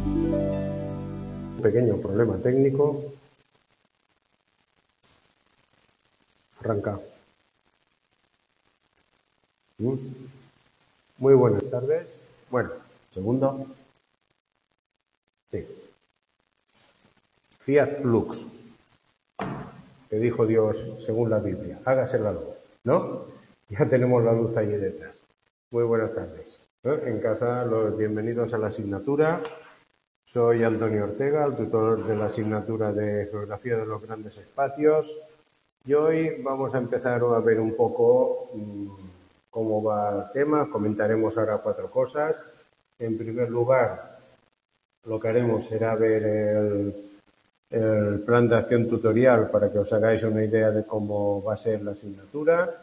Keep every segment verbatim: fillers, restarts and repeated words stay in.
Un pequeño problema técnico. Arranca. Muy buenas tardes. Bueno, segundo. Sí. Fiat Lux. Que dijo Dios según la Biblia. Hágase la luz. ¿No? Ya tenemos la luz allí detrás. Muy buenas tardes. ¿Eh? En casa, los bienvenidos a la asignatura. Soy Antonio Ortega, el tutor de la asignatura de Geografía de los Grandes Espacios. Y hoy vamos a empezar a ver un poco mmm, cómo va el tema. Comentaremos ahora cuatro cosas. En primer lugar, lo que haremos será ver el, el plan de acción tutorial para que os hagáis una idea de cómo va a ser la asignatura.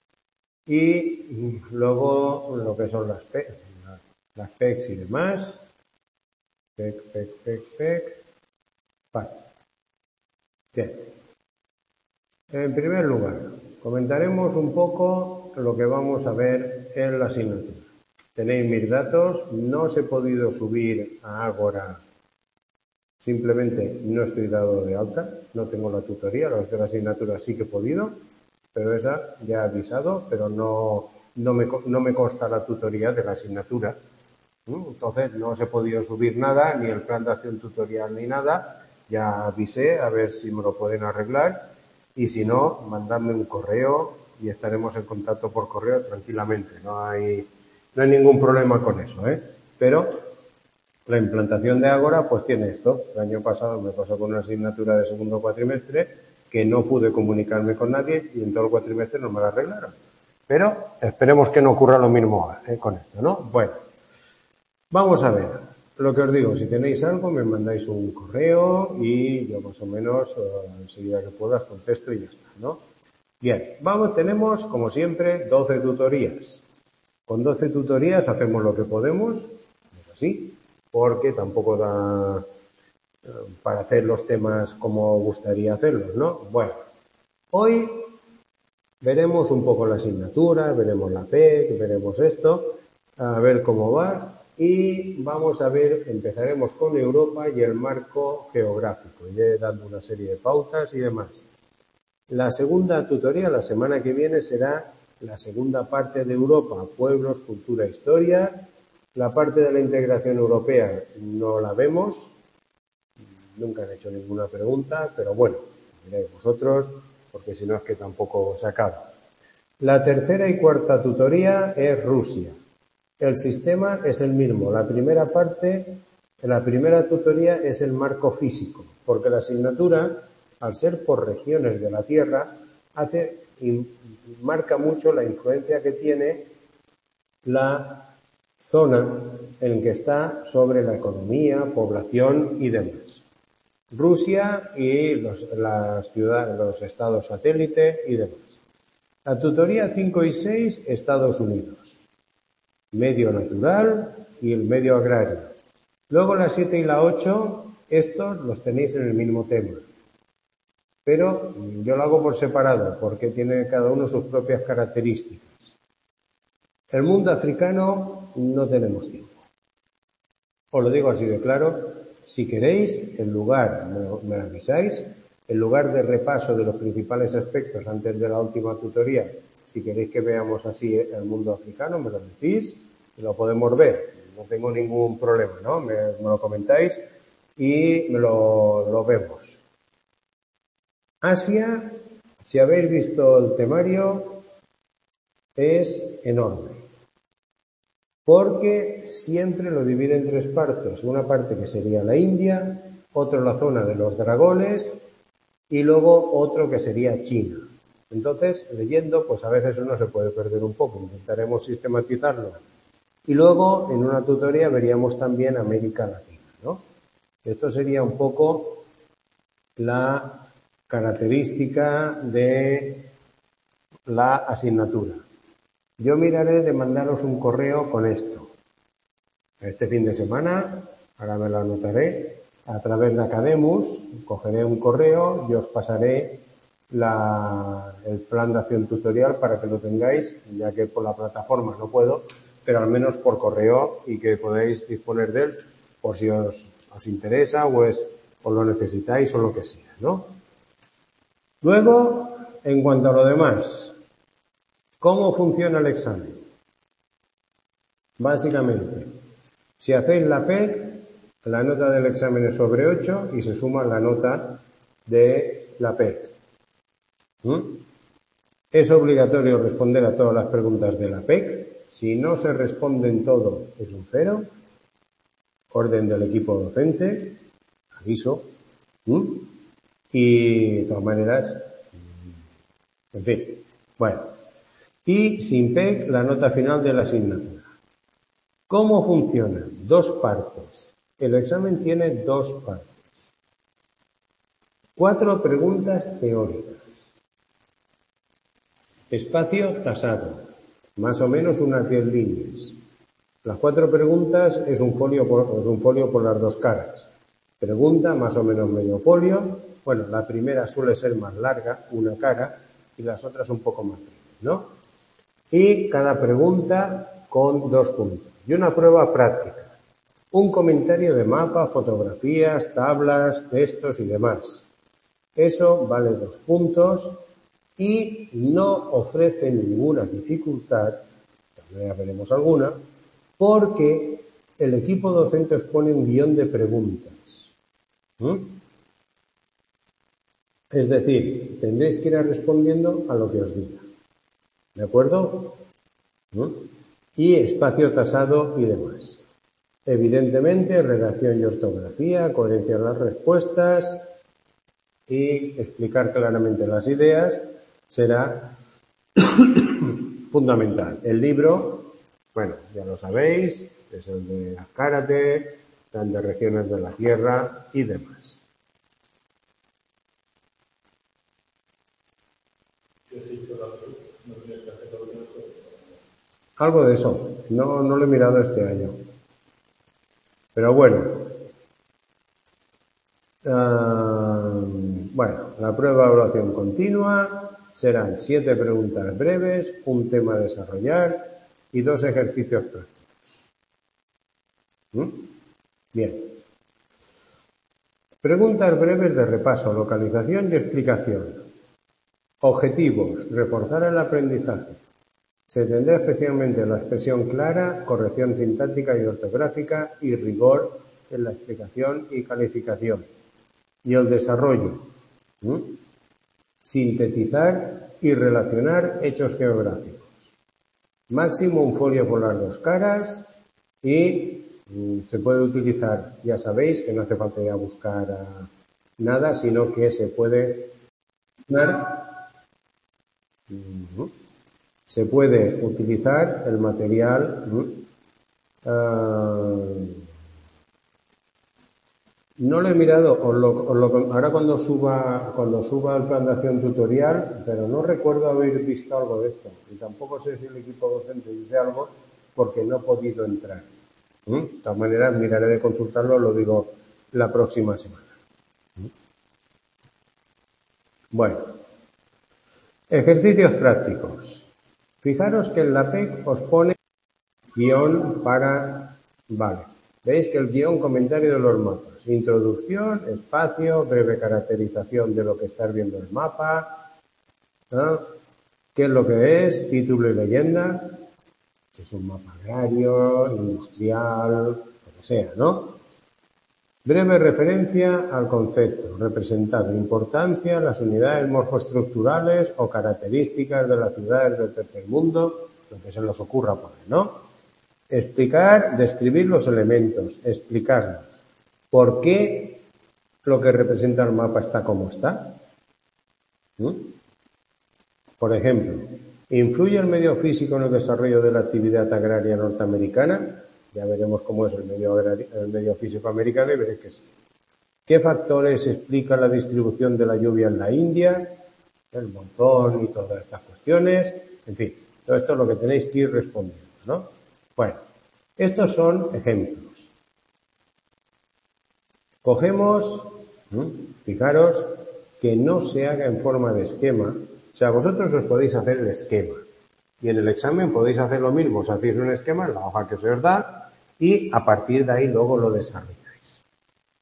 Y luego lo que son las P E C, las P E Cs y demás. P E C, P E C, P E C, P E C. Vale. Bien. En primer lugar, comentaremos un poco lo que vamos a ver en la asignatura. Tenéis mis datos, no os he podido subir a Ágora, simplemente no estoy dado de alta, no tengo la tutoría, los de la asignatura sí que he podido, pero esa ya he avisado, pero no, no, me, no me consta la tutoría de la asignatura. Entonces no os he podido subir nada, ni el plan de acción tutorial ni nada, ya avisé a ver si me lo pueden arreglar. Y si no, mandadme un correo y estaremos en contacto por correo tranquilamente. No hay, no hay ningún problema con eso, ¿eh? Pero la implantación de Ágora pues tiene esto. El año pasado me pasó con una asignatura de segundo cuatrimestre que no pude comunicarme con nadie y en todo el cuatrimestre no me la arreglaron. Pero esperemos que no ocurra lo mismo ¿eh? con esto, ¿no? Bueno, vamos a ver. Lo que os digo, si tenéis algo, me mandáis un correo y yo más o menos, eh, enseguida que puedas, contesto y ya está, ¿no? Bien, vamos, tenemos, como siempre, doce tutorías. Con doce tutorías hacemos lo que podemos, es así, porque tampoco da eh, para hacer los temas como gustaría hacerlos, ¿no? Bueno, hoy veremos un poco la asignatura, veremos la P E C, veremos esto, a ver cómo va. Y vamos a ver, empezaremos con Europa y el marco geográfico. Iré dando una serie de pautas y demás. La segunda tutoría, la semana que viene, será la segunda parte de Europa, pueblos, cultura, historia. La parte de la integración europea no la vemos. Nunca han hecho ninguna pregunta, pero bueno, miráis vosotros, porque si no es que tampoco se acaba. La tercera y cuarta tutoría es Rusia. El sistema es el mismo. La primera parte, la primera tutoría es el marco físico, porque la asignatura, al ser por regiones de la Tierra, hace y marca mucho la influencia que tiene la zona en que está sobre la economía, población y demás. Rusia y los, las ciudades, los estados satélite y demás. La tutoría cinco y seis, Estados Unidos. Medio natural y el medio agrario. Luego la siete y la ocho, estos los tenéis en el mismo tema. Pero yo lo hago por separado, porque tiene cada uno sus propias características. El mundo africano no tenemos tiempo. Os lo digo así de claro. Si queréis, en lugar, me, me avisáis, en lugar de repaso de los principales aspectos antes de la última tutoría, si queréis que veamos así el mundo africano, me lo decís y lo podemos ver. No tengo ningún problema, ¿no? Me, me lo comentáis y me lo, lo vemos. Asia, si habéis visto el temario, es enorme. Porque siempre lo divide en tres partes. Una parte que sería la India, otra la zona de los dragones y luego otro que sería China. Entonces, leyendo, pues a veces uno se puede perder un poco. Intentaremos sistematizarlo. Y luego, en una tutoría, veríamos también América Latina, ¿no? Esto sería un poco la característica de la asignatura. Yo miraré de mandaros un correo con esto. Este fin de semana, ahora me lo anotaré, a través de Academus, cogeré un correo y os pasaré la, el plan de acción tutorial para que lo tengáis, ya que por la plataforma no puedo, pero al menos por correo y que podáis disponer de él por si os os interesa o es, o lo necesitáis o lo que sea, ¿no? Luego, en cuanto a lo demás, ¿cómo funciona el examen? Básicamente, si hacéis la P E C, la nota del examen es sobre ocho y se suma la nota de la P E C. ¿Mm? Es obligatorio responder a todas las preguntas de la P E C. Si no se responden todo, es un cero. Orden del equipo docente, aviso. ¿Mm? Y de todas maneras, en fin, bueno. Y sin P E C, la nota final de la asignatura. ¿Cómo funciona? Dos partes. El examen tiene dos partes. Cuatro preguntas teóricas. Espacio tasado. Más o menos unas diez líneas. Las cuatro preguntas es un folio por, es un folio por las dos caras. Pregunta, más o menos medio folio. Bueno, la primera suele ser más larga, una cara, y las otras un poco más breves, ¿no? Y cada pregunta con dos puntos. Y una prueba práctica. Un comentario de mapa, fotografías, tablas, textos y demás. Eso vale dos puntos y no ofrece ninguna dificultad, también ya veremos alguna, porque el equipo docente os pone un guión de preguntas. ¿Mm? Es decir, tendréis que ir respondiendo a lo que os diga. ¿De acuerdo? ¿Mm? Y espacio tasado y demás. Evidentemente, redacción y ortografía, coherencia en las respuestas y explicar claramente las ideas será fundamental. El libro, bueno, ya lo sabéis, es el de Azcárate, el de Regiones de la Tierra y demás. Algo de eso. No, no lo he mirado este año. Pero bueno. Uh, bueno, la prueba de evaluación continua serán siete preguntas breves, un tema a desarrollar y dos ejercicios prácticos. ¿Mm? Bien. Preguntas breves de repaso, localización y explicación. Objetivos: reforzar el aprendizaje. Se tendrá especialmente la expresión clara, corrección sintáctica y ortográfica y rigor en la explicación y calificación. Y el desarrollo. ¿Mm? Sintetizar y relacionar hechos geográficos. Máximo un folio por las dos caras y mm, se puede utilizar, ya sabéis que no hace falta ir a buscar a nada, sino que se puede uh-huh. Se puede utilizar el material. Uh, no lo he mirado, os lo, os lo, ahora cuando suba cuando suba el plan de acción tutorial, pero no recuerdo haber visto algo de esto. Y tampoco sé si el equipo docente dice algo porque no he podido entrar. ¿Mm? De todas maneras, miraré de consultarlo, lo digo la próxima semana. ¿Mm? Bueno, ejercicios prácticos. Fijaros que en la P E C os pone guión para... Vale, veis que el guión comentario de los mapas. Introducción, espacio, breve caracterización de lo que estás viendo en el mapa. ¿No? ¿Qué es lo que es? Título y leyenda. Que es un mapa agrario, industrial, lo que sea, ¿no? Breve referencia al concepto, representado importancia, las unidades morfoestructurales o características de las ciudades del tercer mundo, lo que se nos ocurra poner, ¿no? Explicar, describir los elementos, explicarlos. ¿Por qué lo que representa el mapa está como está? ¿Mm? Por ejemplo, ¿influye el medio físico en el desarrollo de la actividad agraria norteamericana? Ya veremos cómo es el medio, el medio físico americano y veréis que sí. ¿Qué factores explican la distribución de la lluvia en la India? El monzón y todas estas cuestiones. En fin, todo esto es lo que tenéis que ir respondiendo, ¿no? Bueno, estos son ejemplos. Cogemos, ¿eh? Fijaros que no se haga en forma de esquema. O sea, vosotros os podéis hacer el esquema. Y en el examen podéis hacer lo mismo. Os hacéis un esquema en la hoja que se os da y a partir de ahí luego lo desarrolláis.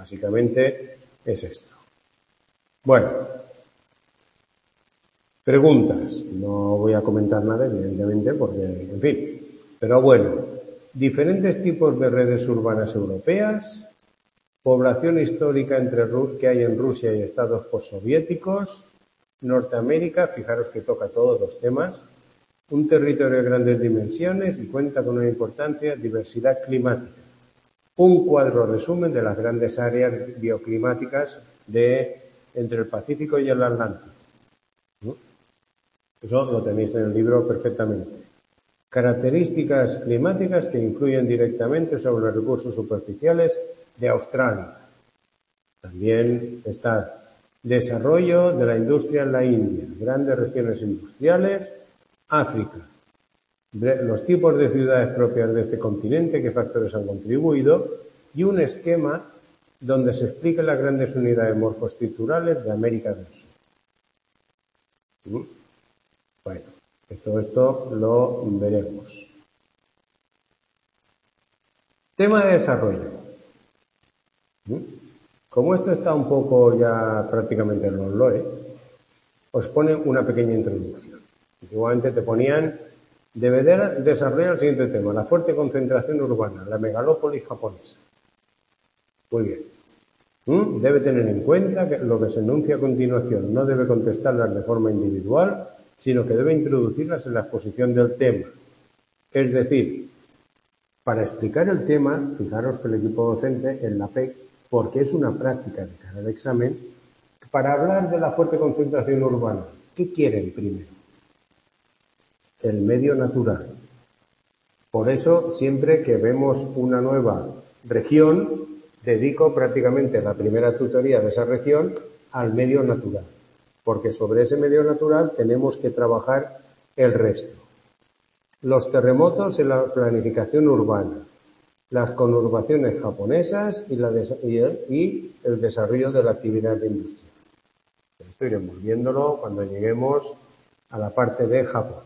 Básicamente es esto. Bueno, preguntas. No voy a comentar nada, evidentemente, porque, en fin. Pero bueno, diferentes tipos de redes urbanas europeas, población histórica entre que hay en Rusia y estados postsoviéticos, Norteamérica, fijaros que toca todos los temas, un territorio de grandes dimensiones y cuenta con una importante diversidad climática. Un cuadro resumen de las grandes áreas bioclimáticas de entre el Pacífico y el Atlántico. Eso lo tenéis en el libro perfectamente. Características climáticas que influyen directamente sobre los recursos superficiales de Australia. También está desarrollo de la industria en la India, grandes regiones industriales, África, los tipos de ciudades propias de este continente, qué factores han contribuido, y un esquema donde se explican las grandes unidades morfoestructurales de América del Sur. Bueno, todo esto lo veremos. Tema de desarrollo. Como esto está un poco ya prácticamente en los LOE, os pone una pequeña introducción. Igualmente te ponían, debe desarrollar el siguiente tema, la fuerte concentración urbana, la megalópolis japonesa. Muy bien. ¿Mm? Debe tener en cuenta que lo que se enuncia a continuación no debe contestarlas de forma individual, sino que debe introducirlas en la exposición del tema. Es decir, para explicar el tema, fijaros que el equipo docente en la P E C, porque es una práctica de cara al examen, para hablar de la fuerte concentración urbana, ¿qué quieren primero? El medio natural. Por eso, siempre que vemos una nueva región, dedico prácticamente la primera tutoría de esa región al medio natural, porque sobre ese medio natural tenemos que trabajar el resto. Los terremotos en la planificación urbana, las conurbaciones japonesas y, la y, el, y el desarrollo de la actividad industrial. Esto iremos viéndolo cuando lleguemos a la parte de Japón.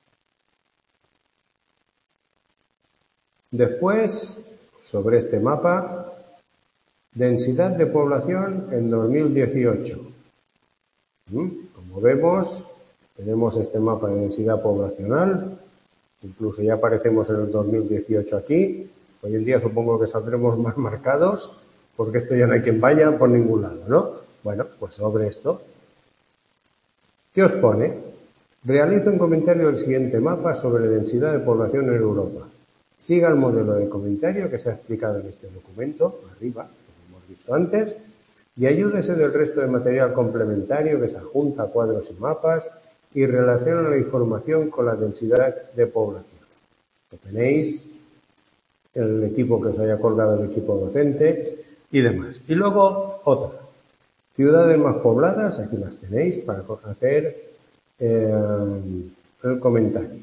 Después, sobre este mapa, densidad de población en dos mil dieciocho. Como vemos, tenemos este mapa de densidad poblacional, incluso ya aparecemos en el dos mil dieciocho aquí. Hoy en día supongo que saldremos más marcados, porque esto ya no hay quien vaya por ningún lado, ¿no? Bueno, pues sobre esto, ¿qué os pone? Realiza un comentario del siguiente mapa sobre densidad de población en Europa. Siga el modelo de comentario que se ha explicado en este documento, arriba, como hemos visto antes, y ayúdese del resto de material complementario que se adjunta a cuadros y mapas y relaciona la información con la densidad de población. Lo tenéis el equipo que os haya colgado el equipo docente y demás. Y luego otra. Ciudades más pobladas, aquí las tenéis para hacer eh, el comentario.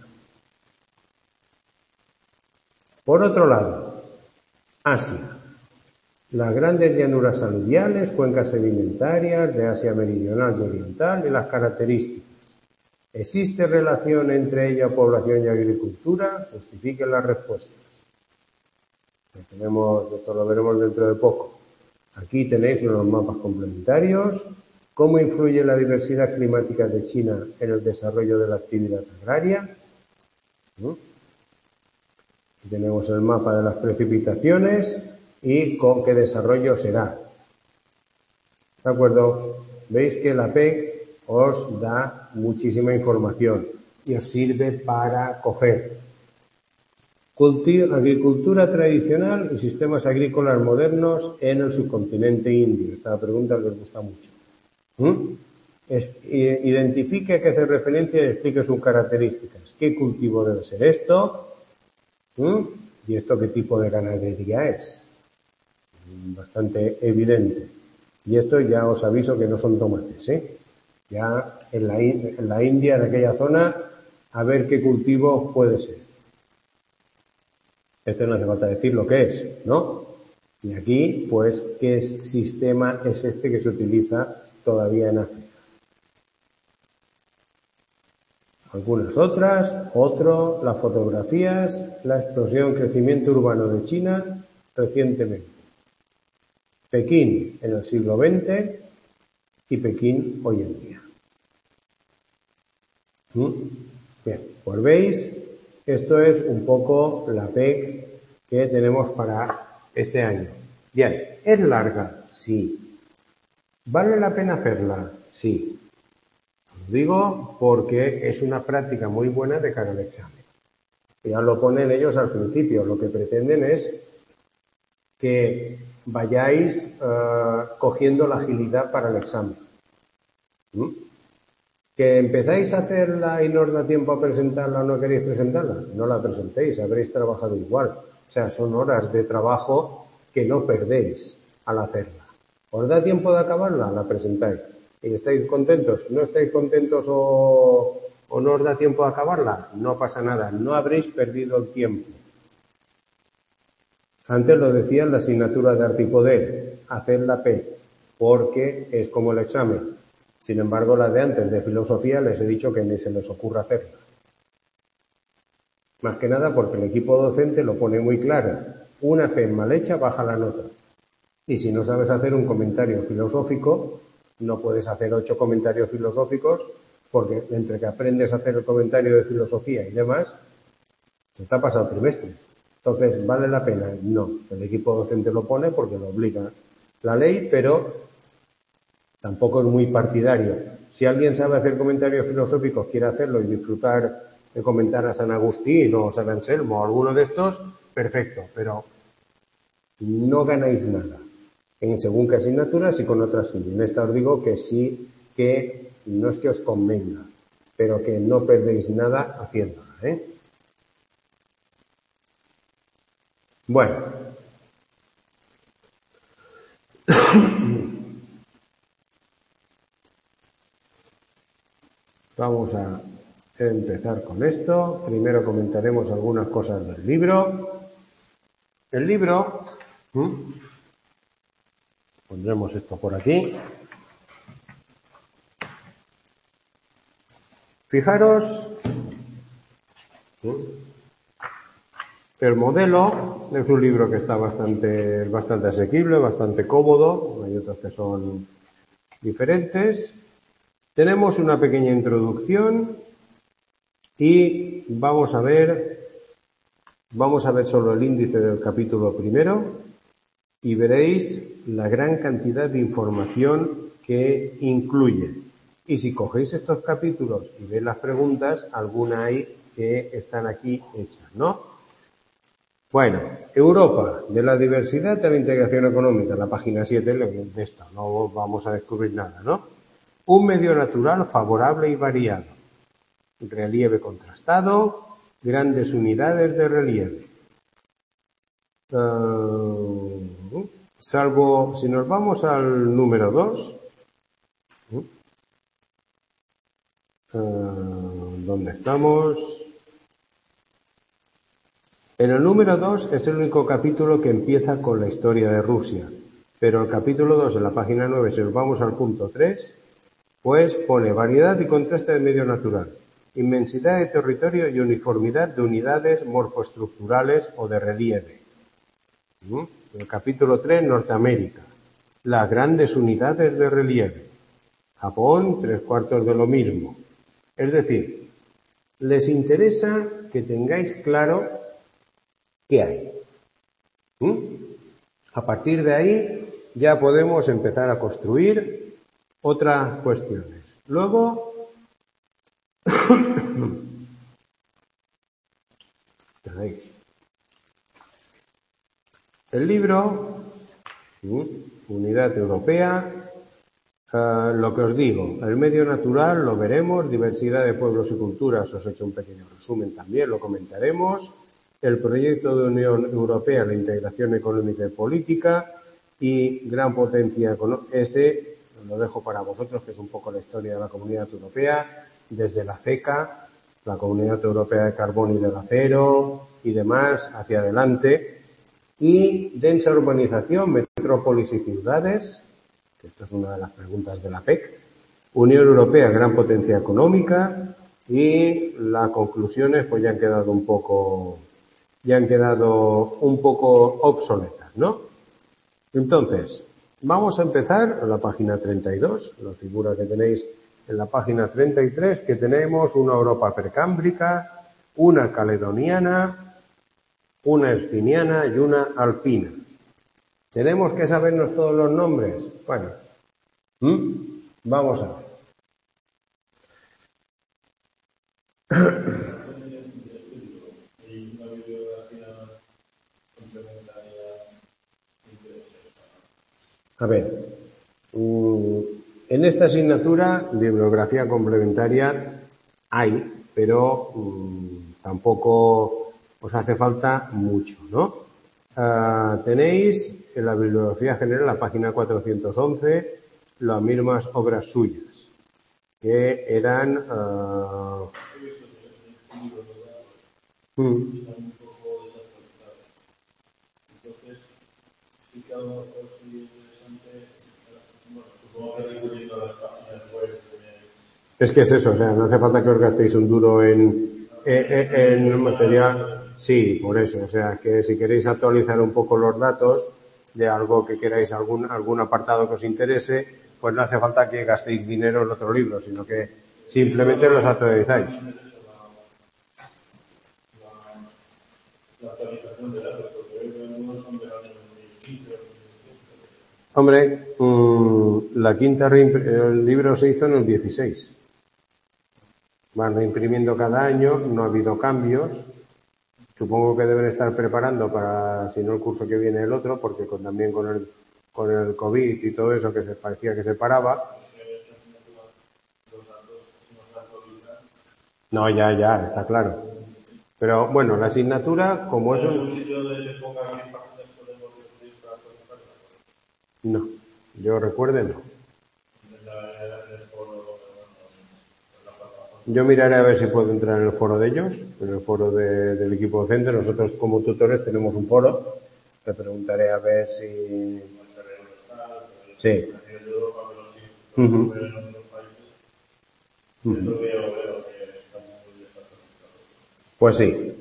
Por otro lado, Asia. Las grandes llanuras aluviales, cuencas sedimentarias de Asia meridional y oriental y las características. ¿Existe relación entre ella, población y agricultura? Justifiquen las respuestas. Lo tenemos, esto lo veremos dentro de poco. Aquí tenéis unos mapas complementarios. ¿Cómo influye la diversidad climática de China en el desarrollo de la actividad agraria? ¿Mm? Aquí tenemos el mapa de las precipitaciones y con qué desarrollo será. ¿De acuerdo? Veis que la P E C os da muchísima información y os sirve para coger agricultura tradicional y sistemas agrícolas modernos en el subcontinente indio. Esta pregunta les gusta mucho. ¿Mm? Es, identifique a qué hace referencia y explique sus características. ¿Qué cultivo debe ser esto? ¿Mm? ¿Y esto qué tipo de ganadería es? Bastante evidente. Y esto ya os aviso que no son tomates, ¿eh? Ya en la, en la India, en aquella zona, a ver qué cultivo puede ser. Este no hace falta decir lo que es, ¿no? Y aquí, pues, ¿qué sistema es este que se utiliza todavía en África? Algunas otras, otro, las fotografías, la explosión, crecimiento urbano de China recientemente. Pekín en el siglo veinte y Pekín hoy en día. ¿Mm? Bien, pues veis, esto es un poco la P E C que tenemos para este año. Bien, ¿es larga? Sí. ¿Vale la pena hacerla? Sí. Os digo porque es una práctica muy buena de cara al examen. Ya lo ponen ellos al principio. Lo que pretenden es que vayáis uh, cogiendo la agilidad para el examen. ¿Mm? ¿Que empezáis a hacerla y no os da tiempo a presentarla o no queréis presentarla? No la presentéis, habréis trabajado igual. O sea, son horas de trabajo que no perdéis al hacerla. ¿Os da tiempo de acabarla? La presentáis. ¿Y estáis contentos? ¿No estáis contentos o, o no os da tiempo de acabarla? No pasa nada, no habréis perdido el tiempo. Antes lo decía en la asignatura de Arte y Poder, hacer la P, porque es como el examen. Sin embargo, la de antes de filosofía les he dicho que ni se les ocurra hacerla. Más que nada porque el equipo docente lo pone muy claro. Una P mal hecha baja la nota. Y si no sabes hacer un comentario filosófico, no puedes hacer ocho comentarios filosóficos porque entre que aprendes a hacer el comentario de filosofía y demás, se te ha pasado el trimestre. Entonces, ¿vale la pena? No. El equipo docente lo pone porque lo obliga la ley, pero tampoco es muy partidario. Si alguien sabe hacer comentarios filosóficos, quiere hacerlo y disfrutar de comentar a San Agustín o San Anselmo o alguno de estos, perfecto, pero no ganáis nada en según qué asignaturas y con otras sí. En esta os digo que sí, que no es que os convenga, pero que no perdéis nada haciéndola, ¿eh? Bueno. Vamos a empezar con esto. Primero comentaremos algunas cosas del libro. El libro, ¿hmm? Pondremos esto por aquí. Fijaros, ¿hmm? El modelo es un libro que está bastante, bastante asequible, bastante cómodo. Hay otros que son diferentes. Tenemos una pequeña introducción y vamos a ver, vamos a ver solo el índice del capítulo primero y veréis la gran cantidad de información que incluye. Y si cogéis estos capítulos y veis las preguntas, alguna hay que están aquí hechas, ¿no? Bueno, Europa, de la diversidad a la integración económica, la página siete de esto, no vamos a descubrir nada, ¿no? Un medio natural favorable y variado. Relieve contrastado, grandes unidades de relieve. Uh, salvo, si nos vamos al número dos, uh, ¿dónde estamos? En el número dos es el único capítulo que empieza con la historia de Rusia, pero el capítulo dos en la página nueve, si nos vamos al punto tres, pues pone variedad y contraste de medio natural, inmensidad de territorio y uniformidad de unidades morfoestructurales o de relieve. ¿Mm? El capítulo tres, Norteamérica, las grandes unidades de relieve. Japón, tres cuartos de lo mismo. Es decir, les interesa que tengáis claro qué hay. ¿Mm? A partir de ahí ya podemos empezar a construir otras cuestiones. Luego, el libro, Unidad Europea, uh, lo que os digo, el medio natural lo veremos, diversidad de pueblos y culturas, os he hecho un pequeño resumen también, lo comentaremos, el proyecto de Unión Europea, la integración económica y política y gran potencia económica, ese lo dejo para vosotros, que es un poco la historia de la Comunidad Europea, desde la CECA, la Comunidad Europea de Carbón y del Acero y demás, hacia adelante. Y densa urbanización, metrópolis y ciudades, que esto es una de las preguntas de la P E C. Unión Europea, gran potencia económica, y las conclusiones pues ya han quedado un poco, ya han quedado un poco obsoletas, ¿no? Entonces, vamos a empezar en la página treinta y dos, la figura que tenéis en la página treinta y tres, que tenemos una Europa precámbrica, una caledoniana, una erciniana y una alpina. ¿Tenemos que sabernos todos los nombres? Bueno, ¿Mm? vamos a ver. A ver, en esta asignatura, bibliografía complementaria hay, pero mmm, tampoco os hace falta mucho, ¿no? Uh, tenéis en la bibliografía general, la página cuatrocientos once, las mismas obras suyas, que eran... Uh, mm, Es que es eso, o sea, no hace falta que os gastéis un duro en, en, en material. Sí, por eso, o sea, que si queréis actualizar un poco los datos de algo que queráis, algún, algún apartado que os interese, pues no hace falta que gastéis dinero en otro libro, sino que simplemente los actualizáis. Hombre, mmm, la quinta el libro se hizo en el dieciséis. Van imprimiendo cada año, no ha habido cambios. Supongo que deben estar preparando para, si no el curso que viene el otro, porque con, también con el, con el COVID y todo eso que se parecía que se paraba. No, ya, ya, está claro. Pero bueno, la asignatura, como es un... No, yo recuerde no. Yo miraré a ver si puedo entrar en el foro de ellos, en el foro de, del equipo docente. Nosotros como tutores tenemos un foro. Le preguntaré a ver si... Sí. Uh-huh. Uh-huh. Pues sí.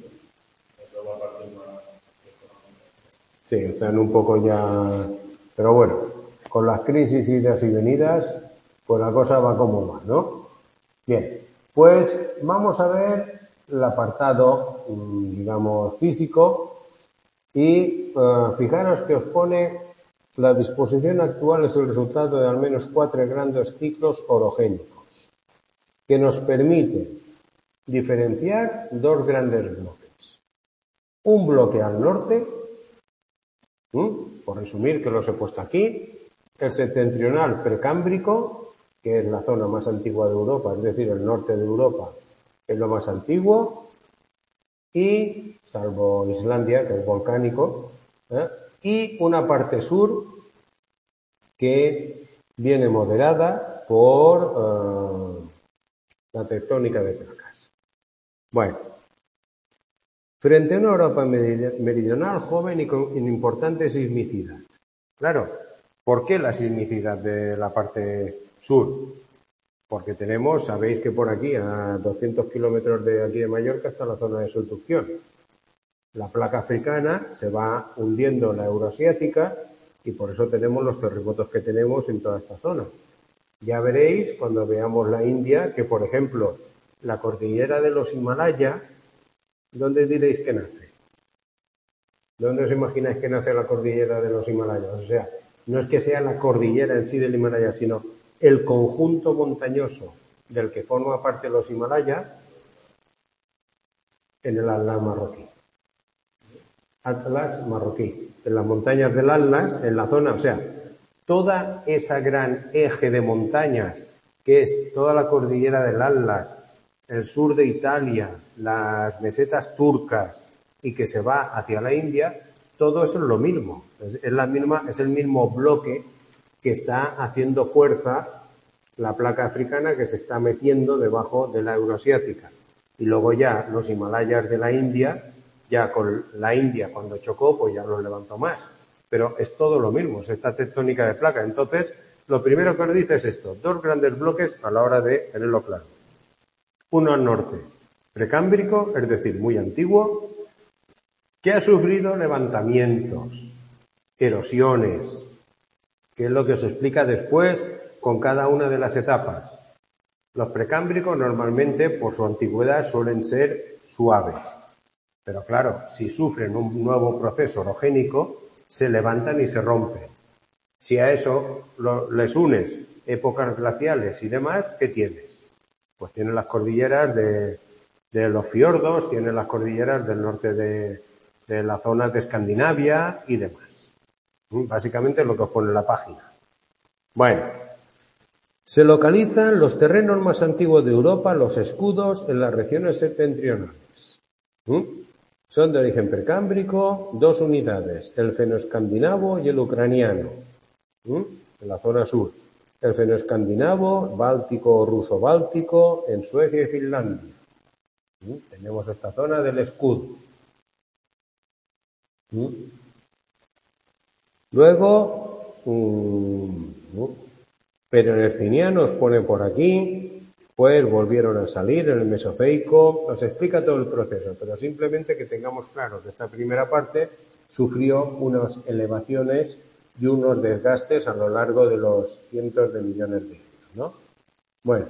Sí, están un poco ya... Pero bueno, con las crisis idas y venidas, pues la cosa va como va, ¿no? Bien. Pues vamos a ver el apartado, digamos, físico y uh, fijaros que os pone la disposición actual es el resultado de al menos cuatro grandes ciclos orogénicos que nos permiten diferenciar dos grandes bloques. Un bloque al norte, ¿m? por resumir que los he puesto aquí, el septentrional precámbrico, que es la zona más antigua de Europa, es decir, el norte de Europa es lo más antiguo, y, salvo Islandia, que es volcánico, ¿eh? y una parte sur que viene moderada por uh, la tectónica de placas. Bueno, frente a una Europa meridional joven y con importante sismicidad. Claro, ¿por qué la sismicidad de la parte sur? Porque tenemos, sabéis que por aquí, a doscientos kilómetros de aquí de Mallorca, está la zona de subducción. La placa africana se va hundiendo en la euroasiática y por eso tenemos los terremotos que tenemos en toda esta zona. Ya veréis cuando veamos la India que, por ejemplo, la cordillera de los Himalaya, ¿dónde diréis que nace? ¿Dónde os imagináis que nace la cordillera de los Himalayas? O sea, no es que sea la cordillera en sí del Himalaya, sino el conjunto montañoso del que forma parte los Himalayas en el Atlas marroquí. Atlas marroquí. En las montañas del Atlas, en la zona, o sea, toda esa gran eje de montañas que es toda la cordillera del Atlas, el sur de Italia, las mesetas turcas y que se va hacia la India, todo eso es lo mismo. Es, es la misma, es el mismo bloque que está haciendo fuerza la placa africana que se está metiendo debajo de la euroasiática. Y luego ya los Himalayas de la India, ya con la India cuando chocó, pues ya los levantó más. Pero es todo lo mismo, es esta tectónica de placa. Entonces, lo primero que nos dice es esto, dos grandes bloques a la hora de tenerlo claro. Uno al norte, precámbrico, es decir, muy antiguo, que ha sufrido levantamientos, erosiones, que es lo que os explica después con cada una de las etapas. Los precámbricos normalmente, por su antigüedad, suelen ser suaves. Pero claro, si sufren un nuevo proceso orogénico, se levantan y se rompen. Si a eso lo, les unes épocas glaciales y demás, ¿qué tienes? Pues tienes las cordilleras de, de los fiordos, tienes las cordilleras del norte de, de la zona de Escandinavia y demás. Básicamente lo que os pone en la página. Bueno, se localizan los terrenos más antiguos de Europa, los escudos, en las regiones septentrionales. ¿Mm? Son de origen precámbrico, dos unidades, el fenoescandinavo y el ucraniano, ¿Mm? en la zona sur. El fenoescandinavo, báltico o ruso-báltico, en Suecia y Finlandia. ¿Mm? Tenemos esta zona del escudo. ¿Mm? Luego, um, pero en el Ciniano os pone por aquí, pues volvieron a salir en el Mesozoico, os explica todo el proceso, pero simplemente que tengamos claro que esta primera parte sufrió unas elevaciones y unos desgastes a lo largo de los cientos de millones de años, ¿no? Bueno.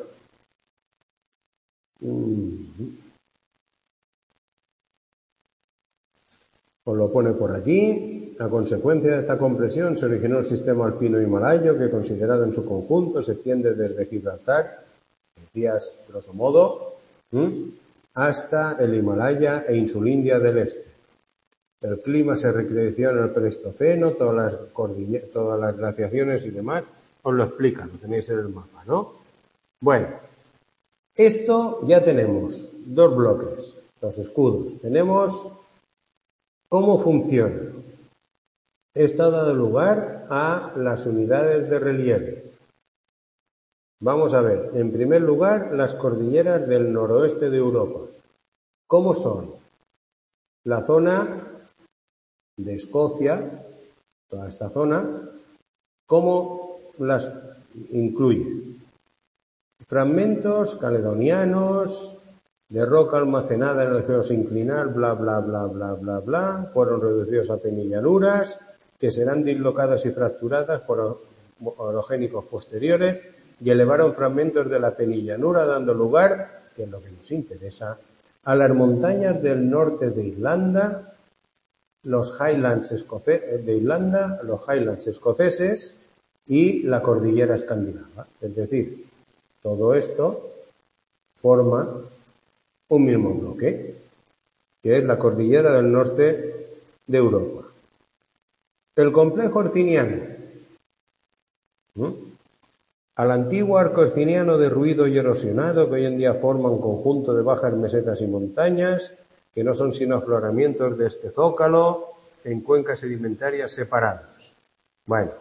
Os lo pone por aquí. A consecuencia de esta compresión se originó el sistema alpino himalayo que, considerado en su conjunto, se extiende desde Gibraltar, decías grosso modo, ¿m? hasta el Himalaya e Insulindia del Este. El clima se recreció en el Pleistoceno, todas las cordilleras, todas las glaciaciones y demás, os lo explican, lo tenéis en el mapa, ¿no? Bueno, esto ya tenemos dos bloques, los escudos. Tenemos cómo funciona. Esto ha dado lugar a las unidades de relieve. Vamos a ver, en primer lugar, las cordilleras del noroeste de Europa. ¿Cómo son? La zona de Escocia, toda esta zona, ¿cómo las incluye? Fragmentos caledonianos de roca almacenada en el geosinclinal, bla, bla, bla, bla, bla, bla, fueron reducidos a penillanuras, que serán dislocadas y fracturadas por orogénicos posteriores y elevaron fragmentos de la penillanura, dando lugar, que es lo que nos interesa, a las montañas del norte de Irlanda, los Highlands escoceses, de Irlanda, los Highlands escoceses y la cordillera escandinava. Es decir, todo esto forma un mismo bloque, que es la cordillera del norte de Europa. El complejo herciniano. ¿Mm? Al antiguo arco herciniano derruido y erosionado, que hoy en día forma un conjunto de bajas mesetas y montañas, que no son sino afloramientos de este zócalo en cuencas sedimentarias separados. Bueno,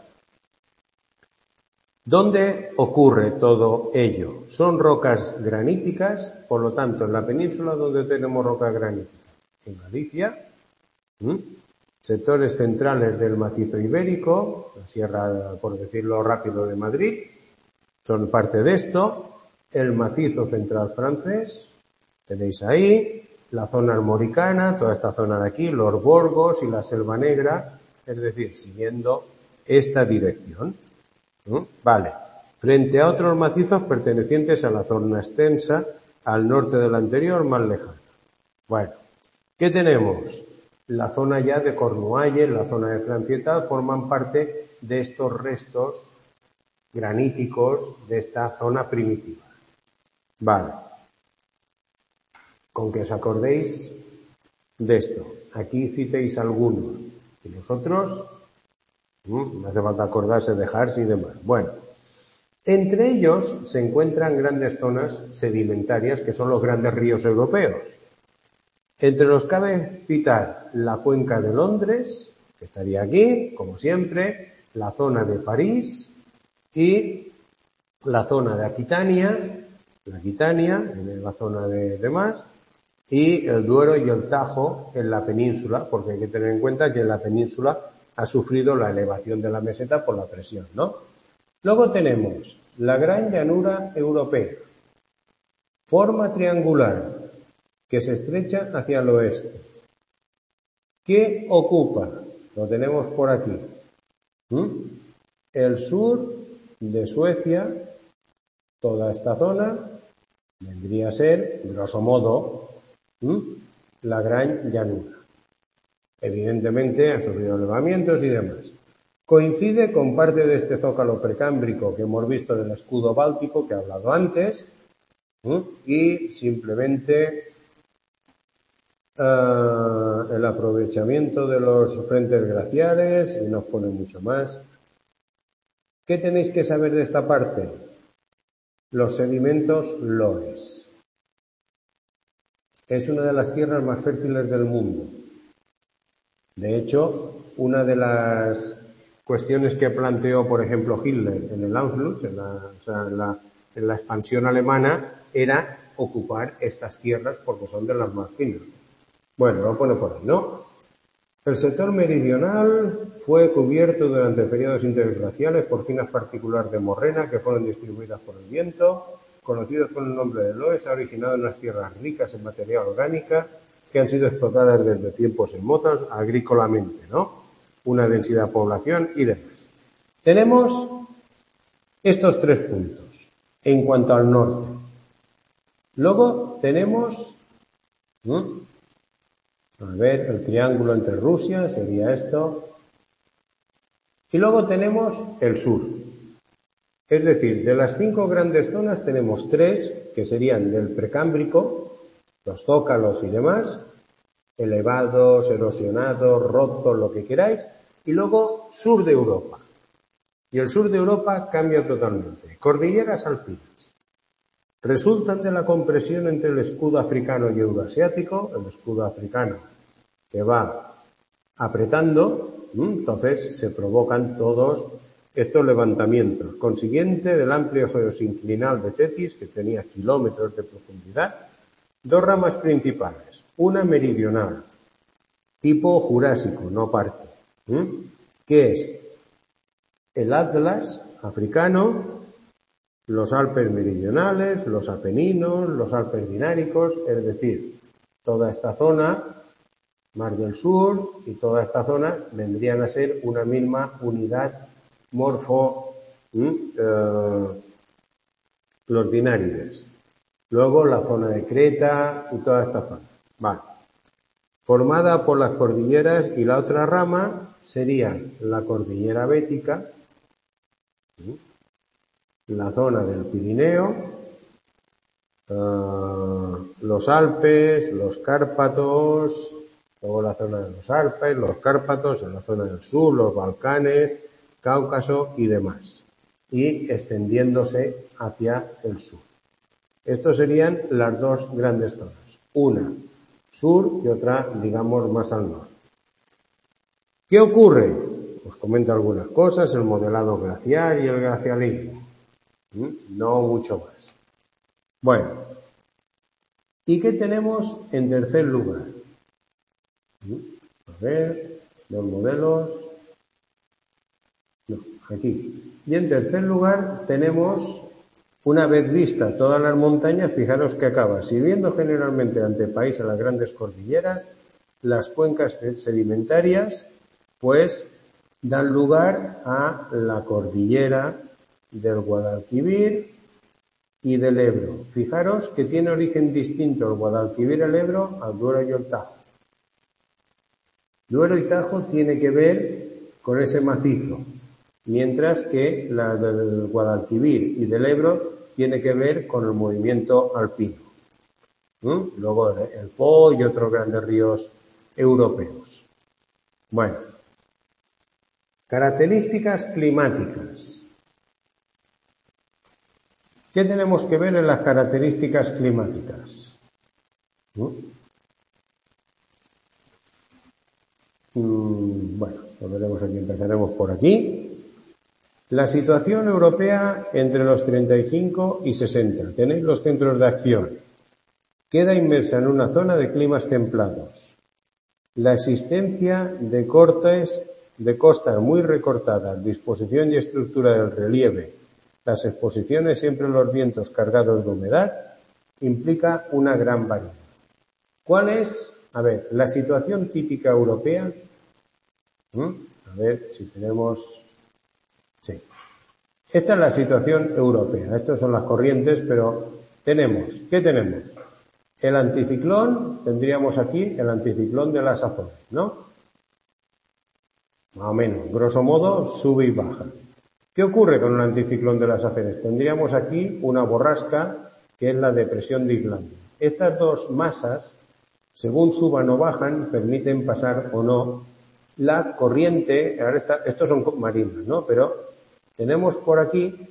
¿dónde ocurre todo ello? Son rocas graníticas, por lo tanto, en la península donde tenemos rocas graníticas, en Galicia, ¿m? sectores centrales del macizo ibérico, la sierra, por decirlo rápido, de Madrid, son parte de esto, el macizo central francés, tenéis ahí, la zona armoricana, toda esta zona de aquí, los Borgos y la Selva Negra, es decir, siguiendo esta dirección. ¿Mm? Vale. Frente a otros macizos pertenecientes a la zona extensa, al norte del anterior, más lejana. Bueno, ¿qué tenemos? La zona ya de Cornualles, la zona de Francia y tal, forman parte de estos restos graníticos de esta zona primitiva. Vale. Con que os acordéis de esto. Aquí citéis algunos. Y los otros, no hace falta acordarse de Hars y demás. Bueno, entre ellos se encuentran grandes zonas sedimentarias que son los grandes ríos europeos. Entre los cabe citar la cuenca de Londres, que estaría aquí, como siempre, la zona de París y la zona de Aquitania, la Aquitania, en la zona de demás, y el Duero y el Tajo en la península, porque hay que tener en cuenta que en la península ha sufrido la elevación de la meseta por la presión, ¿no? Luego tenemos la gran llanura europea, forma triangular, que se estrecha hacia el oeste. ¿Qué ocupa? Lo tenemos por aquí. ¿Mm? el sur de Suecia, toda esta zona, vendría a ser, grosso modo, ¿m? la gran llanura. Evidentemente han sufrido elevamientos y demás. Coincide con parte de este zócalo precámbrico que hemos visto del escudo báltico que he hablado antes, ¿m? y simplemente Uh, el aprovechamiento de los frentes glaciares, y nos pone mucho más. ¿Qué tenéis que saber de esta parte? Los sedimentos loess. Es una de las tierras más fértiles del mundo. De hecho, una de las cuestiones que planteó, por ejemplo, Hitler en el Anschluss, en la, o sea, en la, en la expansión alemana, era ocupar estas tierras porque son de las más finas. Bueno, lo pone por ahí, ¿no? El sector meridional fue cubierto durante periodos interglaciales por finas partículas de morrena que fueron distribuidas por el viento, conocidos con el nombre de loess, ha originado en unas tierras ricas en materia orgánica que han sido explotadas desde tiempos remotos agrícolamente, ¿no? Una densidad de población y demás. Tenemos estos tres puntos en cuanto al norte. Luego tenemos... ¿no? A ver, el triángulo entre Rusia sería esto. Y luego tenemos el sur. Es decir, de las cinco grandes zonas tenemos tres que serían del precámbrico, los zócalos y demás, elevados, erosionados, rotos, lo que queráis, y luego sur de Europa. Y el sur de Europa cambia totalmente. Cordilleras alpinas. Resultan de la compresión entre el escudo africano y euroasiático, el escudo africano que va apretando, entonces se provocan todos estos levantamientos. Consiguiente del amplio geosinclinal de Tetis, que tenía kilómetros de profundidad, dos ramas principales, una meridional, tipo jurásico, no parque, ¿eh? que es el Atlas africano, los Alpes meridionales, los Apeninos, los Alpes dináricos, es decir, toda esta zona, Mar del Sur y toda esta zona vendrían a ser una misma unidad morfo, eh, los dinárides. Luego la zona de Creta y toda esta zona. Vale. Formada por las cordilleras y la otra rama sería la cordillera bética, ¿sí? La zona del Pirineo, uh, los Alpes, los Cárpatos, luego la zona de los Alpes, los Cárpatos, en la zona del sur, los Balcanes, Cáucaso y demás, y extendiéndose hacia el sur. Estos serían las dos grandes zonas, una sur y otra, digamos, más al norte. ¿Qué ocurre? Os comento algunas cosas, el modelado glaciar y el glacialismo. No mucho más. Bueno, ¿y qué tenemos en tercer lugar? A ver, los modelos. No, aquí. Y en tercer lugar tenemos, una vez vista todas las montañas, fijaros que acaba sirviendo generalmente ante el país a las grandes cordilleras, las cuencas sedimentarias, pues dan lugar a la cordillera del Guadalquivir y del Ebro. Fijaros que tiene origen distinto el Guadalquivir, el Ebro, al Duero y el Tajo. Duero y Tajo tiene que ver con ese macizo, mientras que la del Guadalquivir y del Ebro tiene que ver con el movimiento alpino. ¿Mm? Luego el Po y otros grandes ríos europeos. Bueno, características climáticas. ¿Qué tenemos que ver en las características climáticas? ¿Mm? Mm, bueno, lo veremos aquí, empezaremos por aquí. La situación europea entre los treinta y cinco y sesenta. Tenéis los centros de acción. Queda inmersa en una zona de climas templados. La existencia de cortes, de costas muy recortadas, disposición y estructura del relieve, las exposiciones siempre los vientos cargados de humedad, implica una gran variedad. ¿Cuál es, a ver, la situación típica europea? ¿Mm? A ver si tenemos Sí. Esta es la situación europea. Estas son las corrientes, pero tenemos, ¿qué tenemos? El anticiclón, tendríamos aquí el anticiclón de las Azores, ¿no? Más o menos, grosso modo, sube y baja. ¿Qué ocurre con el anticiclón de las Azores? Tendríamos aquí una borrasca, que es la depresión de Islandia. Estas dos masas, según suban o bajan, permiten pasar o no la corriente. Ahora está, estos son marinos, ¿no? Pero tenemos por aquí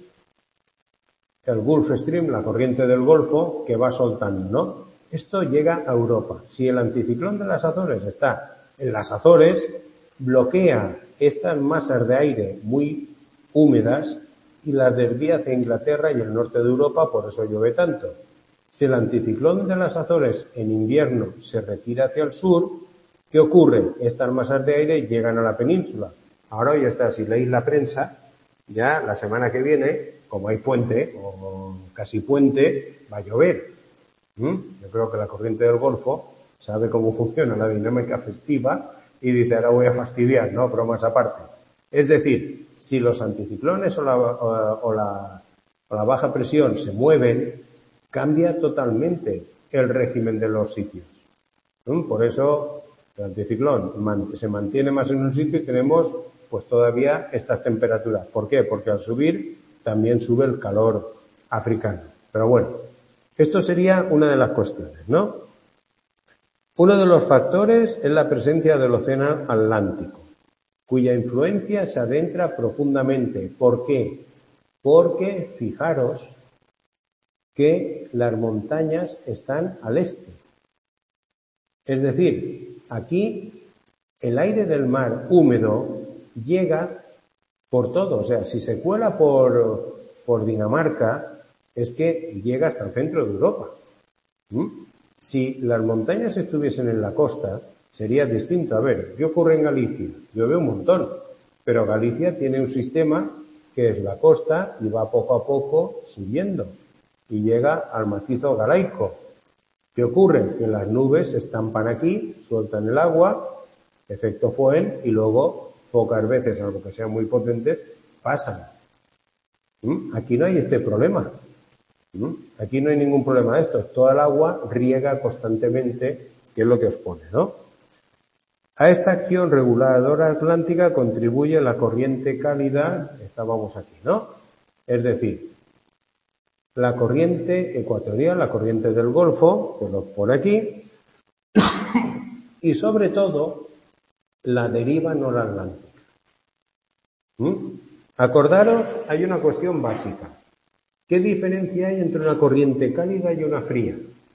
el Gulf Stream, la corriente del Golfo, que va soltando, ¿no? Esto llega a Europa. Si el anticiclón de las Azores está en las Azores, bloquea estas masas de aire muy húmedas y las desvía hacia Inglaterra y el norte de Europa, por eso llueve tanto. Si el anticiclón de las Azores en invierno se retira hacia el sur, ¿qué ocurre? Estas masas de aire llegan a la península. Ahora hoy está, si leéis la prensa, ya la semana que viene, como hay puente, o casi puente, va a llover. ¿Mm? Yo creo que la corriente del Golfo sabe cómo funciona la dinámica festiva y dice, ahora voy a fastidiar, ¿no? Bromas aparte. Es decir, si los anticiclones o la, o, o la, o la baja presión se mueven, cambia totalmente el régimen de los sitios. ¿Mm? Por eso el anticiclón man, se mantiene más en un sitio y tenemos pues todavía estas temperaturas. ¿Por qué? Porque al subir también sube el calor africano. Pero bueno, esto sería una de las cuestiones, ¿no? Uno de los factores es la presencia del océano Atlántico, cuya influencia se adentra profundamente. ¿Por qué? Porque, fijaros, que las montañas están al este. Es decir, aquí el aire del mar húmedo llega por todo. O sea, si se cuela por, por Dinamarca, es que llega hasta el centro de Europa. ¿Mm? Si las montañas estuviesen en la costa, sería distinto. A ver, ¿qué ocurre en Galicia? Llueve un montón, pero Galicia tiene un sistema que es la costa y va poco a poco subiendo y llega al macizo galaico. ¿Qué ocurre? Que las nubes se estampan aquí, sueltan el agua, efecto Foehn, y luego, pocas veces, algo que sean muy potentes, pasan. ¿Mm? Aquí no hay este problema. ¿Mm? Aquí no hay ningún problema de esto. Toda el agua riega constantemente, que es lo que os pone, ¿no? A esta acción reguladora atlántica contribuye la corriente cálida, estábamos aquí, ¿no? Es decir, la corriente ecuatorial, la corriente del Golfo, que lo pone aquí, y sobre todo la deriva noratlántica. ¿Mm? Acordaros, hay una cuestión básica. ¿Qué diferencia hay entre una corriente cálida y una fría?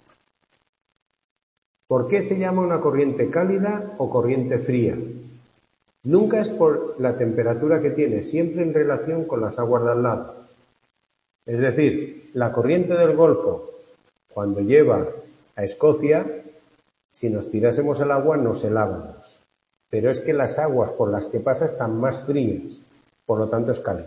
¿Por qué se llama una corriente cálida o corriente fría? Nunca es por la temperatura que tiene, siempre en relación con las aguas de al lado. Es decir, la corriente del Golfo, cuando lleva a Escocia, si nos tirásemos el agua nos helábamos. Pero es que las aguas por las que pasa están más frías, por lo tanto es cálida.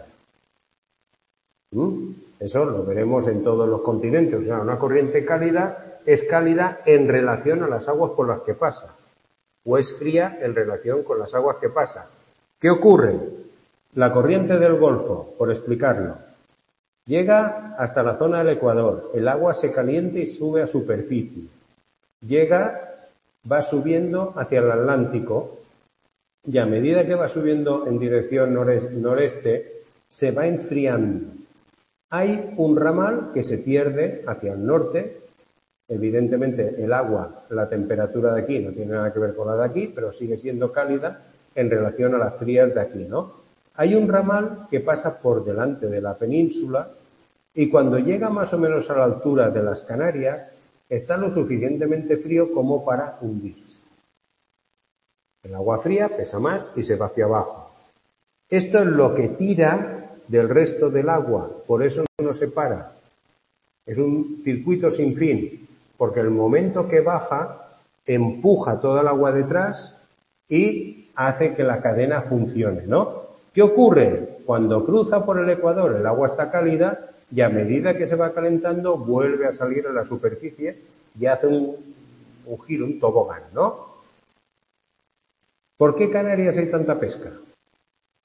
¿Mm? Eso lo veremos en todos los continentes. O sea, una corriente cálida es cálida en relación a las aguas por las que pasa, o es fría en relación con las aguas que pasa. ¿Qué ocurre? La corriente del Golfo, por explicarlo, llega hasta la zona del Ecuador, el agua se calienta y sube a superficie. Llega, va subiendo hacia el Atlántico, y a medida que va subiendo en dirección noreste, noreste se va enfriando. Hay un ramal que se pierde hacia el norte. Evidentemente el agua, la temperatura de aquí no tiene nada que ver con la de aquí, pero sigue siendo cálida en relación a las frías de aquí, ¿no? Hay un ramal que pasa por delante de la península y cuando llega más o menos a la altura de las Canarias está lo suficientemente frío como para hundirse. El agua fría pesa más y se va hacia abajo. Esto es lo que tira del resto del agua, por eso no se para. Es un circuito sin fin, porque el momento que baja empuja toda el agua detrás y hace que la cadena funcione, ¿no? ¿Qué ocurre? Cuando cruza por el Ecuador el agua está cálida y a medida que se va calentando vuelve a salir a la superficie y hace un, un giro, un tobogán, ¿no? ¿Por qué Canarias hay tanta pesca?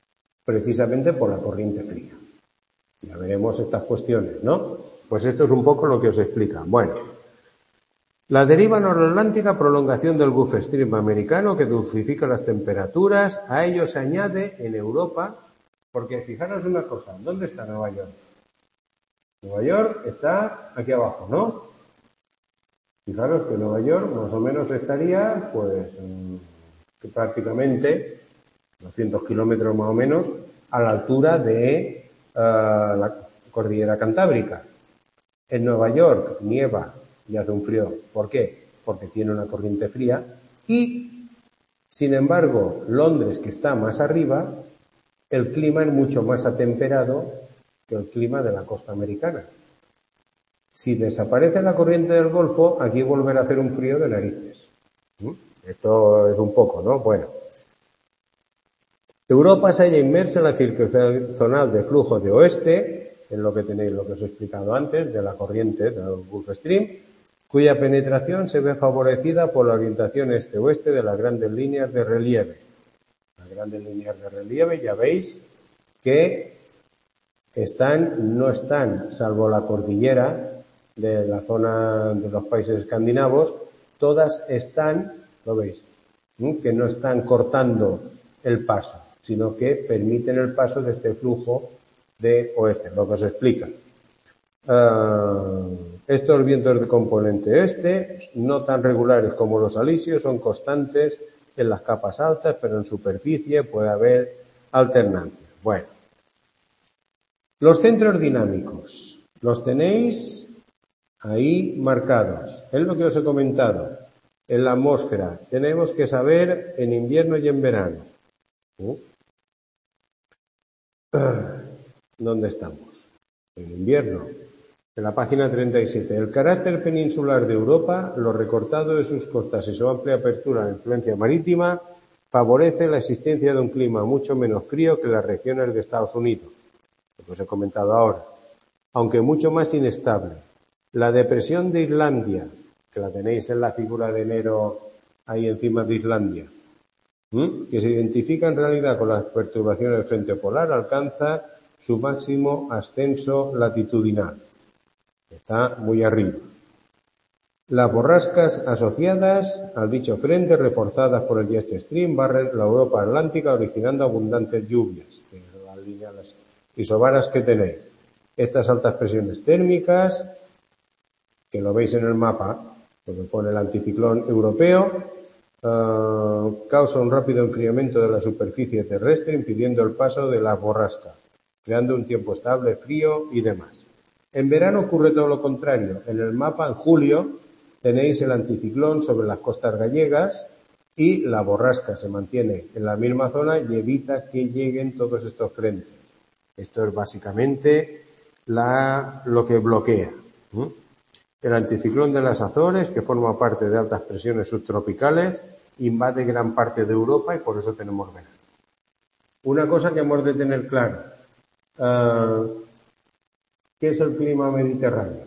precisamente por la corriente fría. Ya veremos estas cuestiones, ¿no? Pues esto es un poco lo que os explica. Bueno, la deriva noroatlántica, prolongación del Gulf Stream americano que dulcifica las temperaturas. A ello se añade en Europa, porque fijaros una cosa, ¿dónde está Nueva York? Nueva York está aquí abajo, ¿no? Fijaros que Nueva York más o menos estaría, pues, que prácticamente doscientos kilómetros más o menos a la altura de uh, la cordillera Cantábrica. En Nueva York nieva y hace un frío. ¿Por qué? Porque tiene una corriente fría. Y, sin embargo, Londres, que está más arriba, el clima es mucho más atemperado que el clima de la costa americana. Si desaparece la corriente del Golfo, aquí volverá a hacer un frío de narices. ¿Mm? Esto es un poco, ¿no? Bueno. Europa se halla inmersa en la circunzonal de flujo de oeste, en lo que tenéis, lo que os he explicado antes, de la corriente del Gulf Stream, cuya penetración se ve favorecida por la orientación este-oeste de las grandes líneas de relieve. Las grandes líneas de relieve, ya veis que están, no están, salvo la cordillera de la zona de los países escandinavos, todas están, lo veis, ¿sí? Que no están cortando el paso, sino que permiten el paso de este flujo de oeste, lo que os explica. Uh, estos vientos de componente este, no tan regulares como los alisios, son constantes en las capas altas, pero en superficie puede haber alternancia. Bueno, los centros dinámicos los tenéis ahí marcados. Es lo que os he comentado. En la atmósfera tenemos que saber en invierno y en verano. ¿Uh? ¿Dónde estamos? En invierno. En la página treinta y siete. El carácter peninsular de Europa, lo recortado de sus costas y su amplia apertura a la influencia marítima, favorece la existencia de un clima mucho menos frío que las regiones de Estados Unidos, lo que os he comentado ahora, aunque mucho más inestable. La depresión de Islandia, que la tenéis en la figura de enero ahí encima de Islandia, ¿Mm? que se identifica en realidad con las perturbaciones del frente polar, alcanza su máximo ascenso latitudinal. Está muy arriba. Las borrascas asociadas al dicho frente, reforzadas por el jet stream, barren la Europa atlántica, originando abundantes lluvias, que es la línea, las isobaras que tenéis. Estas altas presiones térmicas, que lo veis en el mapa, donde pone el anticiclón europeo, uh, causa un rápido enfriamiento de la superficie terrestre, impidiendo el paso de las borrascas, creando un tiempo estable, frío y demás. En verano ocurre todo lo contrario. En el mapa, en julio, tenéis el anticiclón sobre las costas gallegas y la borrasca se mantiene en la misma zona y evita que lleguen todos estos frentes. Esto es básicamente la, lo que bloquea. ¿Mm? El anticiclón de las Azores, que forma parte de altas presiones subtropicales, invade gran parte de Europa y por eso tenemos verano. Una cosa que hemos de tener clara. Uh, ¿Qué es el clima mediterráneo?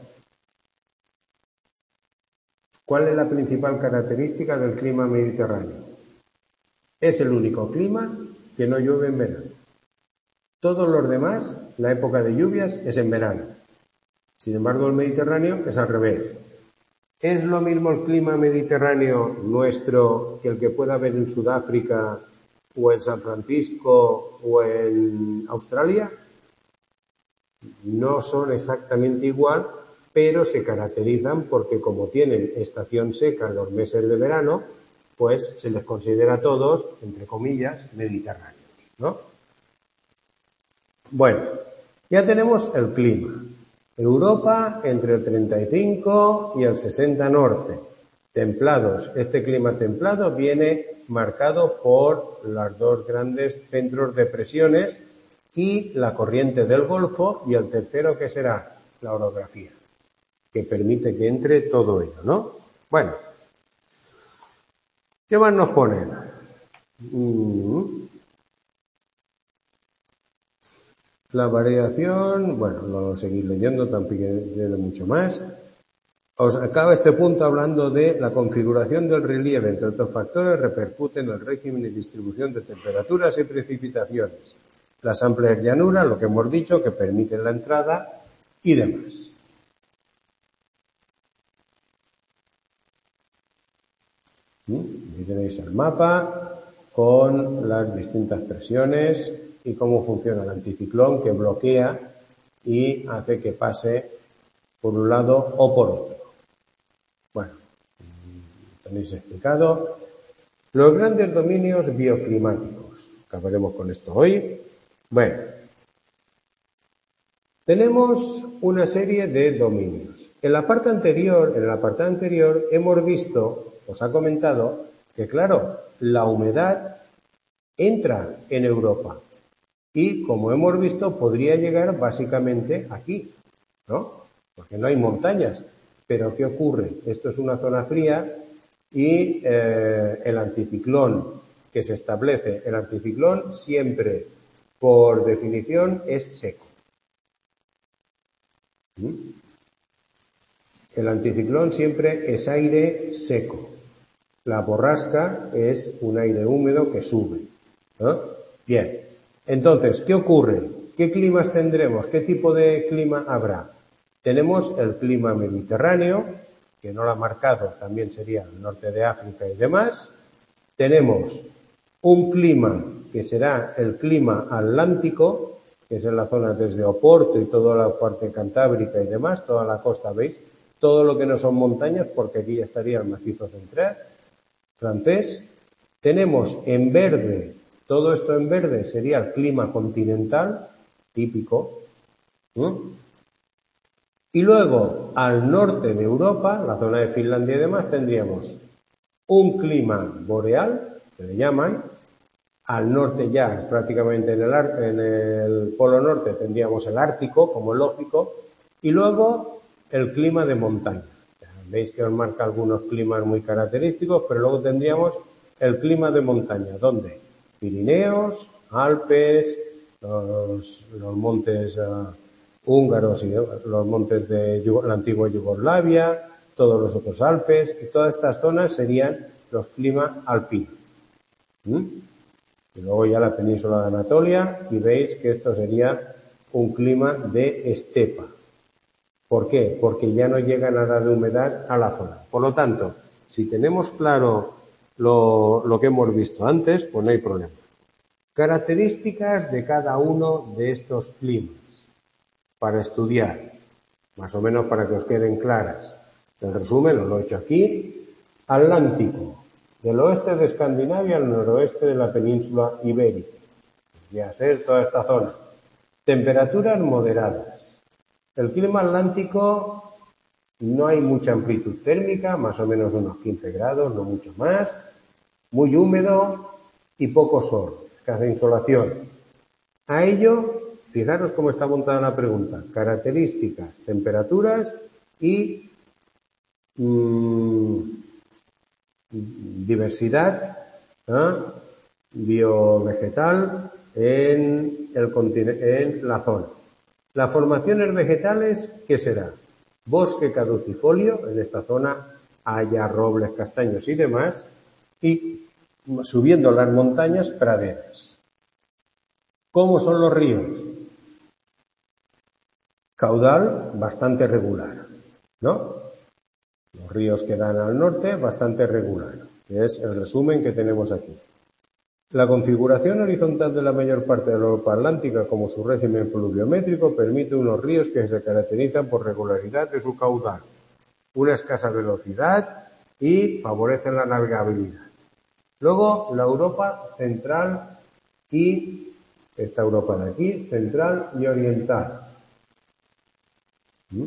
¿Cuál es la principal característica del clima mediterráneo? Es el único clima que no llueve en verano. Todos los demás, la época de lluvias es en verano. Sin embargo, el Mediterráneo es al revés. ¿Es lo mismo el clima mediterráneo nuestro que el que pueda haber en Sudáfrica o en San Francisco o en Australia? No son exactamente igual, pero se caracterizan porque como tienen estación seca en los meses de verano, pues se les considera a todos, entre comillas, mediterráneos, ¿no? Bueno, ya tenemos el clima. Europa entre el treinta y cinco y el sesenta norte. Templados. Este clima templado viene marcado por los dos grandes centros de presiones y la corriente del Golfo, y el tercero, que será la orografía, que permite que entre todo ello, ¿no? Bueno, ¿qué más nos ponen? Mm. La variación, bueno, no lo seguís leyendo, tampoco tiene mucho más. Os acaba este punto hablando de la configuración del relieve, entre otros factores, repercute en el régimen y distribución de temperaturas y precipitaciones. las amplias llanuras, lo que hemos dicho, que permiten la entrada y demás. Aquí tenéis el mapa con las distintas presiones y cómo funciona el anticiclón, que bloquea y hace que pase por un lado o por otro. Bueno, tenéis explicado los grandes dominios bioclimáticos. Acabaremos con esto hoy. Bueno, tenemos una serie de dominios. En la parte anterior, en el apartado anterior, hemos visto, os ha comentado, que claro, la humedad entra en Europa y, como hemos visto, podría llegar básicamente aquí, ¿no? Porque no hay montañas. Pero ¿qué ocurre? Esto es una zona fría y eh, el anticiclón que se establece, el anticiclón siempre, por definición, es seco. ¿Mm? El anticiclón siempre es aire seco. La borrasca es un aire húmedo que sube, ¿no? Bien, entonces, ¿qué ocurre? ¿Qué climas tendremos? ¿Qué tipo de clima habrá? Tenemos el clima mediterráneo, que no lo ha marcado, también sería el norte de África y demás. Tenemos un clima que será el clima atlántico, que es en la zona desde Oporto y toda la parte cantábrica y demás, toda la costa, ¿veis? Todo lo que no son montañas, porque aquí ya estaría el macizo central francés. Tenemos en verde, todo esto en verde sería el clima continental, típico. ¿Mm? Y luego, al norte de Europa, la zona de Finlandia y demás, tendríamos un clima boreal, que le llaman. Al norte ya, prácticamente en el, en el polo norte, tendríamos el Ártico, como lógico. Y luego, el clima de montaña. Veis que os marca algunos climas muy característicos, pero luego tendríamos el clima de montaña, donde Pirineos, Alpes, los, los montes uh, húngaros y los montes de la antigua Yugoslavia, todos los otros Alpes, y todas estas zonas serían los climas alpinos. ¿Mm? Y luego ya la península de Anatolia, y veis que esto sería un clima de estepa. ¿Por qué? Porque ya no llega nada de humedad a la zona. Por lo tanto, si tenemos claro lo, lo que hemos visto antes, pues no hay problema. Características de cada uno de estos climas para estudiar, más o menos para que os queden claras. En resumen, os lo he hecho aquí. Atlántico, del oeste de Escandinavia al noroeste de la península ibérica. Ya ser toda esta zona. Temperaturas moderadas. El clima atlántico no hay mucha amplitud térmica, más o menos unos quince grados, no mucho más. Muy húmedo y poco sol, escasa insolación. A ello, fijaros cómo está montada la pregunta. Características, temperaturas y mmm, diversidad ¿eh? biovegetal en, el continente, en la zona. Las formaciones vegetales, ¿qué será? Bosque caducifolio, en esta zona haya robles, castaños y demás, y subiendo las montañas, praderas. ¿Cómo son los ríos? Caudal bastante regular, ¿no? Los ríos que dan al norte, bastante regular, que es el resumen que tenemos aquí. La configuración horizontal de la mayor parte de la Europa Atlántica, como su régimen pluviométrico, permite unos ríos que se caracterizan por regularidad de su caudal, una escasa velocidad y favorecen la navegabilidad. Luego, la Europa central y esta Europa de aquí, central y oriental. ¿Mm?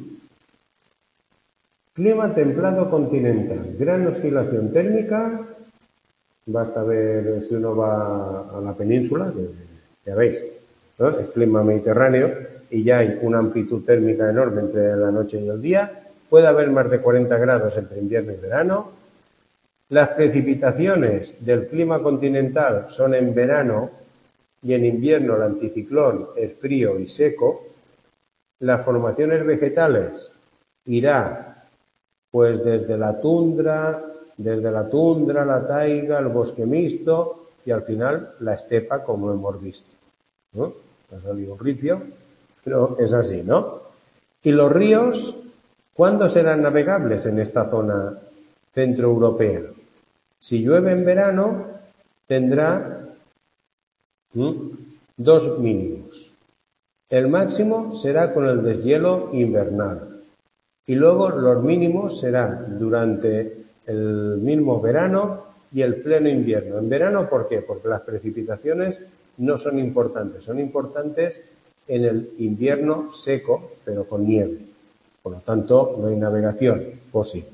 Clima templado continental, gran oscilación térmica. Basta ver si uno va a la península, que ya veis, ¿no? El clima mediterráneo y ya hay una amplitud térmica enorme entre la noche y el día. Puede haber más de cuarenta grados entre invierno y verano. Las precipitaciones del clima continental son en verano y en invierno el anticiclón es frío y seco. Las formaciones vegetales irá pues desde la tundra, desde la tundra, la taiga, el bosque mixto y al final la estepa, como hemos visto. ¿no? Ha salido un ripio, pero es así, ¿no? Y los ríos, ¿cuándo serán navegables en esta zona centroeuropea? Si llueve en verano, tendrá ¿Mm? dos mínimos. El máximo será con el deshielo invernal. Y luego los mínimos serán durante el mismo verano y el pleno invierno. En verano, ¿por qué? Porque las precipitaciones no son importantes. Son importantes en el invierno seco, pero con nieve. Por lo tanto, no hay navegación posible.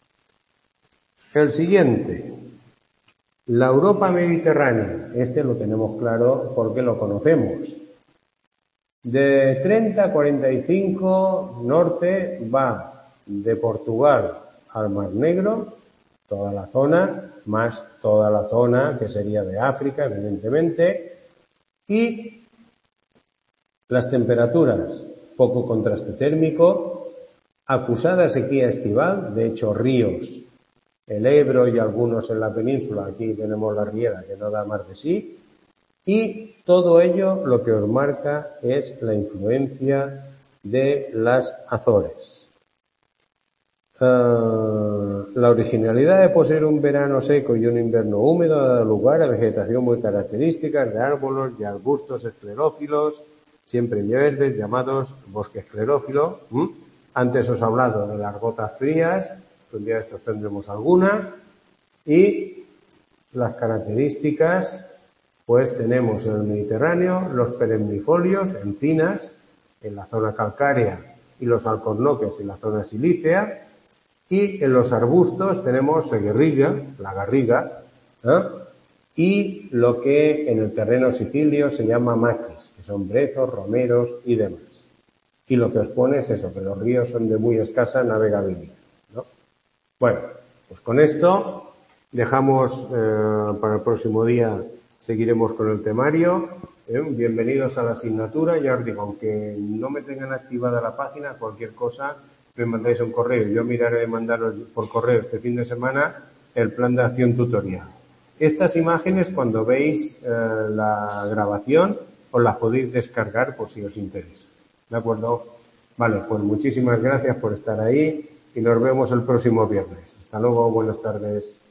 El siguiente. La Europa mediterránea. Este lo tenemos claro porque lo conocemos. De treinta a cuarenta y cinco norte va de Portugal al Mar Negro, toda la zona, más toda la zona que sería de África, evidentemente, y las temperaturas, poco contraste térmico, acusada sequía estival, de hecho ríos, el Ebro y algunos en la península, aquí tenemos la Riera que no da más de sí, y todo ello lo que os marca es la influencia de las Azores. Uh, la originalidad de poseer un verano seco y un invierno húmedo ha dado lugar a vegetación muy característica de árboles y arbustos esclerófilos, siempre verdes, llamados bosque esclerófilo. ¿Mm? Antes os he hablado de las gotas frías, un día de estos tendremos alguna, y las características, pues tenemos en el Mediterráneo los perennifolios, encinas, en la zona calcárea, y los alcornoques en la zona silícea, y en los arbustos tenemos seguirriga, la garriga, ¿eh? Y lo que en el terreno sicilio se llama maquis, que son brezos, romeros y demás. Y lo que os pone es eso, que los ríos son de muy escasa navegabilidad, ¿no? Bueno, pues con esto dejamos eh, para el próximo día, seguiremos con el temario. ¿eh? Bienvenidos a la asignatura. Ya os digo, aunque no me tengan activada la página, cualquier cosa me mandáis un correo. Yo miraré de mandaros por correo este fin de semana el plan de acción tutorial. Estas imágenes, cuando veis eh, la grabación, os las podéis descargar por si os interesa. ¿De acuerdo? Vale, pues muchísimas gracias por estar ahí y nos vemos el próximo viernes. Hasta luego, buenas tardes.